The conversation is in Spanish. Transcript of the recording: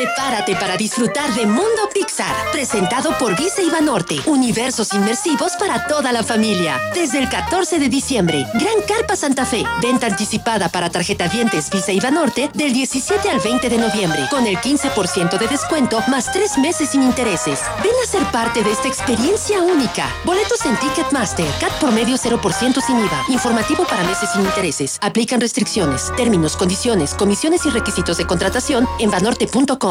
Prepárate para disfrutar de Mundo Pixar, presentado por Visa y Banorte. Universos inmersivos para toda la familia. Desde el 14 de diciembre, Gran Carpa Santa Fe. Venta anticipada para tarjetavientes Visa y Banorte del 17 al 20 de noviembre, con el 15% de descuento más 3 meses sin intereses. Ven a ser parte de esta experiencia única. Boletos en Ticketmaster. CAT promedio 0% sin IVA. Informativo para meses sin intereses. Aplican restricciones, términos, condiciones, comisiones y requisitos de contratación en banorte.com.